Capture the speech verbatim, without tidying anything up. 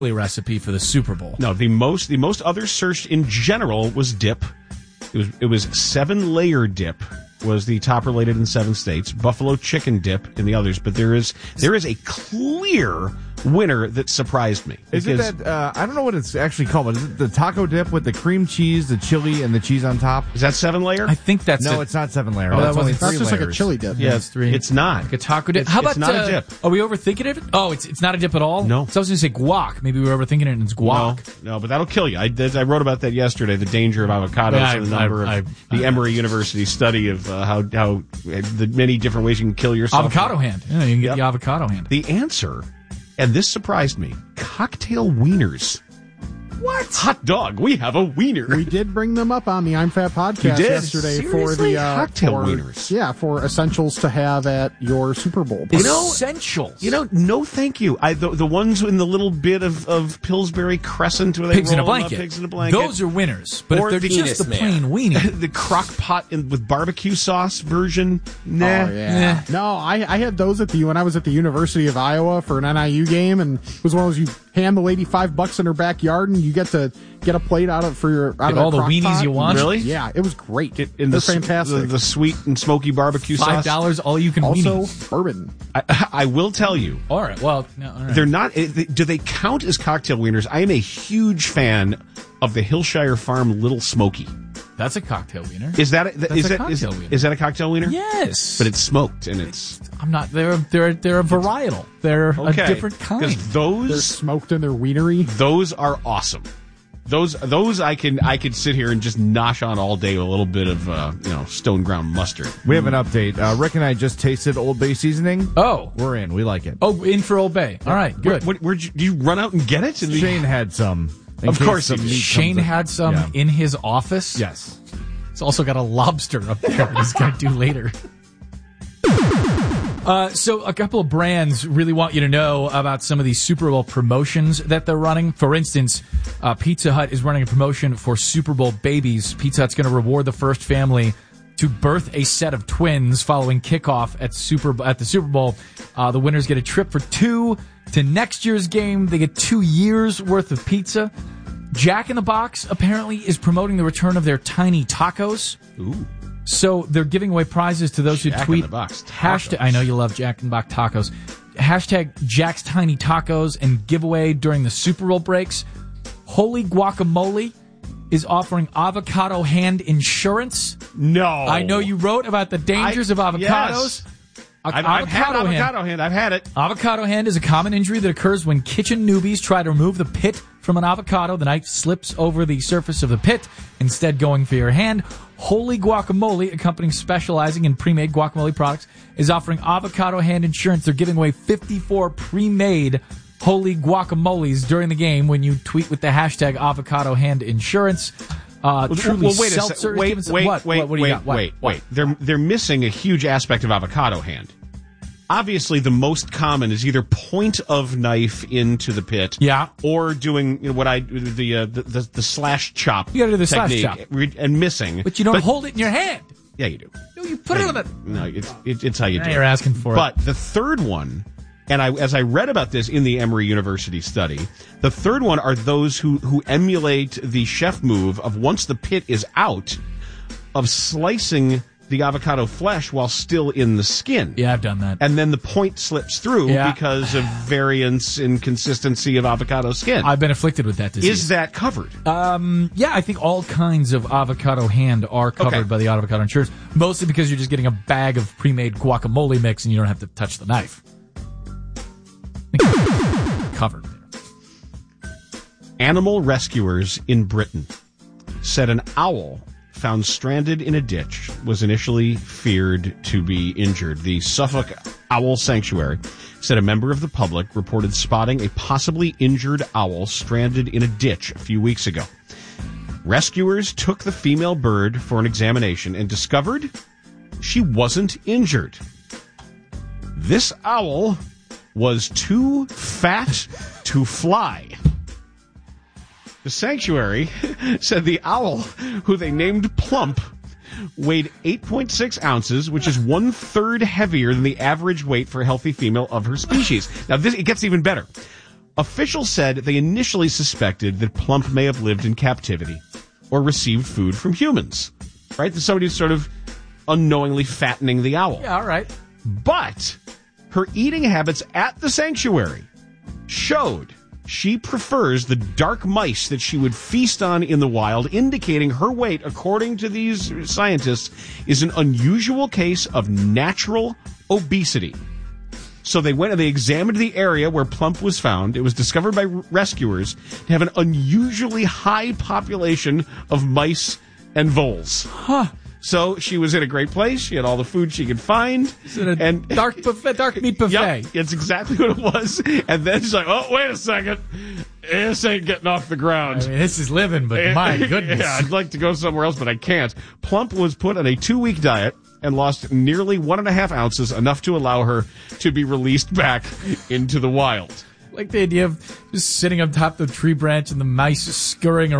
recipe for the Super Bowl. No, the most the most other searched in general was dip. It was it was seven layer dip was the top related in seven states. Buffalo chicken dip in the others, but there is there is a clear winner that surprised me. Is it that, uh, I don't know what it's actually called, but is it the taco dip with the cream cheese, the chili, and the cheese on top? Is that seven layer? I think that's No, a, it's not seven layer. Oh, that's that only wasn't- three That's just layers. like a chili dip. Yeah, it's three. It's not. Like a taco dip. It's- How about it's not a uh, dip. Are we overthinking it? Oh, it's it's not a dip at all? No. So I was going to say guac. Maybe we were overthinking it and it's guac. No, no, but that'll kill you. I, did, I wrote about that yesterday, the danger of avocados Yeah, and the I- number I- of I- the Emory University study of uh, how, how uh, the many different ways you can kill yourself. Avocado hand. Yeah, you can get Yep. the avocado hand. The answer, and this surprised me, cocktail wieners. What? Hot dog, we have a wiener. We did bring them up on the I'm Fat podcast You did? yesterday for Seriously? the uh, Cocktail for, wieners. Yeah, for essentials to have at your Super Bowl. You know- Essentials. You know, no thank you. I, the, the ones in the little bit of, of Pillsbury Crescent where they Pigs in a roll 'em up, blanket. pigs in a blanket. Those are winners. But Or if they're the just the penis plain weenie. the crock pot in, with barbecue sauce version. Nah. Oh, yeah. No, I, I had those at the when I was at the University of Iowa for an N I U game, and it was one of those you hand the lady five bucks in her backyard, and you get to get a plate out of for your out Get of all that the crock weenies pot. you want? Really? Yeah, it was great. Get in They're the, fantastic. The, the sweet and smoky barbecue Five sauce. dollars, all you can also weenie. bourbon. I, I will tell you, All right. Well, no, all right. they're not. eh, they- Do they count as cocktail wieners? I am a huge fan of the Hillshire Farm Little Smoky. That's a cocktail wiener. Is that That's is a that is, cocktail wiener. is that a cocktail wiener? Yes. But it's smoked and it's I'm not. They're they're they're a varietal. They're okay. a different kind. Because They're those smoked in their wienery. those are awesome. Those those I can I could sit here and just nosh on all day with a little bit of uh, you know stone ground mustard. We have an update. Uh, Rick and I just tasted Old Bay seasoning. Oh. We're in. We like it. Oh, in for Old Bay. All right, good. Where, where'd you, did you run out and get it? In the- Shane had some. in Of case course some he did. meat Shane comes in. had some Yeah. in his office. Yes. He's also got a lobster up there that he's going to do later. Uh, so a couple of brands really want you to know about some of these Super Bowl promotions that they're running. For instance, uh, Pizza Hut is running a promotion for Super Bowl babies. Pizza Hut's going to reward the first family to birth a set of twins following kickoff at Super at the Super Bowl. Uh, the winners get a trip for two to next year's game. They get two years worth of pizza. Jack in the Box apparently is promoting the return of their tiny tacos. Ooh. So they're giving away prizes to those who Jack in tweet the Box hashtag. tacos. I know you love Jack in the Box tacos. Hashtag Jack's Tiny Tacos and giveaway during the Super Bowl breaks. Holy Guacamole is offering avocado hand insurance. No, I know you wrote about the dangers I- of avocados. yes. I've, I've had Avocado hand. avocado hand. I've had it. Avocado hand is a common injury that occurs when kitchen newbies try to remove the pit from an avocado. The knife slips over the surface of the pit, instead going for your hand. Holy Guacamole, a company specializing in pre-made guacamole products, is offering avocado hand insurance. They're giving away fifty-four pre-made Holy Guacamoles during the game when you tweet with the hashtag avocado hand insurance. Uh, Well, truly well, wait a seltzer second. is Wait, giving some- wait, what? wait, what, what do you wait, got? What? wait, What? wait. They're they're missing a huge aspect of avocado hand. Obviously, the most common is either point of knife into the pit, Yeah. or doing you know, what I the, uh, the the the slash chop. You gotta do the slash technique, chop. re- and missing. But you don't hold it in your hand. Yeah, you do. No, you put it on the... No, it's it, it's how you Now do it. you're asking for it. But the third one, and I as I read about this in the Emory University study, the third one are those who who emulate the chef move of once the pit is out, of slicing the avocado flesh while still in the skin. Yeah, I've done that. And then the point slips through Yeah. because of variance in consistency of avocado skin. I've been afflicted with that disease. Is that covered? Um, yeah, I think all kinds of avocado hand are covered Okay. by the avocado insurance, mostly because you're just getting a bag of pre-made guacamole mix and you don't have to touch the knife. I think covered there. Animal rescuers in Britain said an owl found stranded in a ditch was initially feared to be injured. The Suffolk Owl Sanctuary said a member of the public reported spotting a possibly injured owl stranded in a ditch a few weeks ago. Rescuers took the female bird for an examination and discovered she wasn't injured. This owl was too fat to fly. The sanctuary said the owl, who they named Plump, weighed eight point six ounces, which is one-third heavier than the average weight for a healthy female of her species. Now, this it gets even better. Officials said they initially suspected that Plump may have lived in captivity or received food from humans, right? That somebody's sort of unknowingly fattening the owl. Yeah, all right. But her eating habits at the sanctuary showed she prefers the dark mice that she would feast on in the wild, indicating her weight, according to these scientists, is an unusual case of natural obesity. So they went and they examined the area where Plump was found. It was discovered by rescuers to have an unusually high population of mice and voles. Huh. So she was in a great place. She had all the food she could find. It's in a and dark buffet, dark meat buffet. Yep, it's exactly what it was. And then she's like, oh, wait a second. This ain't getting off the ground. I mean, this is living, but my goodness. Yeah, I'd like to go somewhere else, but I can't. Plump was put on a two-week diet and lost nearly one and a half ounces, enough to allow her to be released back into the wild. Like the idea of just sitting on top of the tree branch and the mice scurrying around.